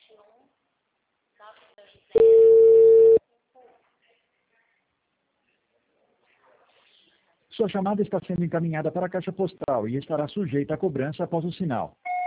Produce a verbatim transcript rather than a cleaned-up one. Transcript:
Sua chamada está sendo encaminhada para a caixa postal e estará sujeita a cobrança após o sinal.